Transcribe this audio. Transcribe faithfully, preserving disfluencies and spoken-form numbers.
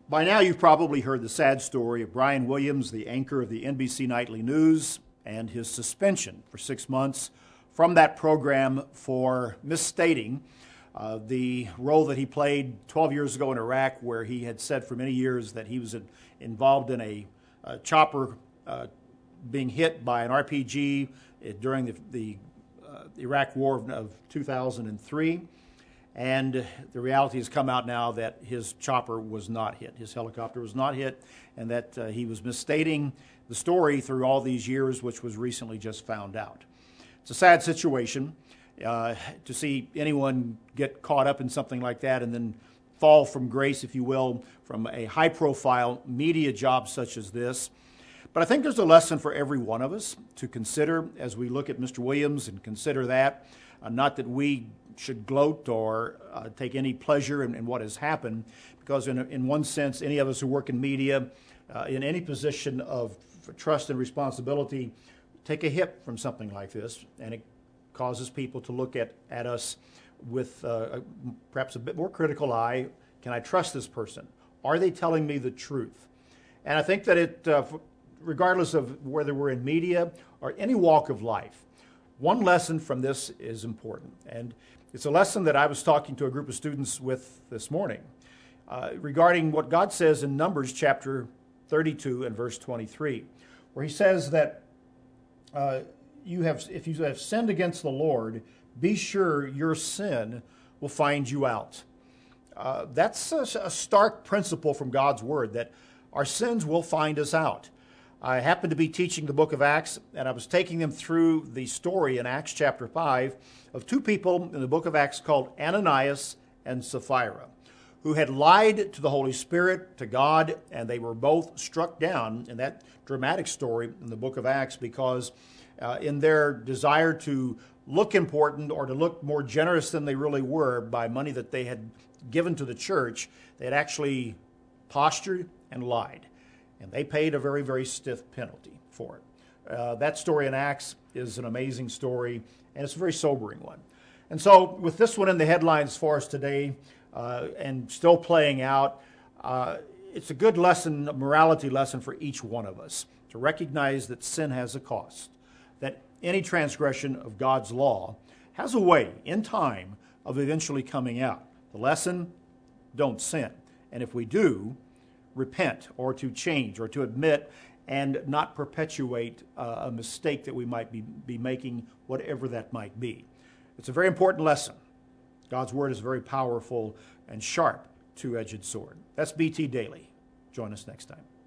By now, you've probably heard the sad story of Brian Williams, the anchor of the N B C Nightly News, and his suspension for six months from that program for misstating uh, the role that he played twelve years ago in Iraq, where he had said for many years that he was involved in a, a chopper uh, being hit by an R P G during the, the uh, Iraq War of, of two thousand three. And the reality has come out now that his chopper was not hit, his helicopter was not hit, and that uh, he was misstating the story through all these years, which was recently just found out. It's a sad situation uh, to see anyone get caught up in something like that and then fall from grace, if you will, from a high-profile media job such as this. But I think there's a lesson for every one of us to consider as we look at Mister Williams and consider that. Uh, not that we should gloat or uh, take any pleasure in, in what has happened, because in, in one sense, any of us who work in media, uh, in any position of trust and responsibility, take a hit from something like this, and it causes people to look at, at us with uh, perhaps a bit more critical eye. Can I trust this person? Are they telling me the truth? And I think that it, uh, regardless of whether we're in media or any walk of life, one lesson from this is important. And it's a lesson that I was talking to a group of students with this morning uh, regarding what God says in Numbers chapter thirty-two and verse twenty-three, where he says that uh, you have, if you have sinned against the Lord, be sure your sin will find you out. Uh, that's a, a stark principle from God's word, that our sins will find us out. I happened to be teaching the book of Acts, and I was taking them through the story in Acts chapter five of two people in the book of Acts called Ananias and Sapphira, who had lied to the Holy Spirit, to God, and they were both struck down in that dramatic story in the book of Acts because uh, in their desire to look important or to look more generous than they really were by money that they had given to the church, they had actually postured and lied. And they paid a very, very stiff penalty for it. Uh, that story in Acts is an amazing story, and it's a very sobering one. And so with this one in the headlines for us today, uh, and still playing out, uh, it's a good lesson, a morality lesson for each one of us, to recognize that sin has a cost, that any transgression of God's law has a way, in time, of eventually coming out. The lesson, don't sin. And if we do, repent or to change or to admit and not perpetuate uh, a mistake that we might be, be making, whatever that might be. It's a very important lesson. God's word is a very powerful and sharp two-edged sword. That's B T Daily. Join us next time.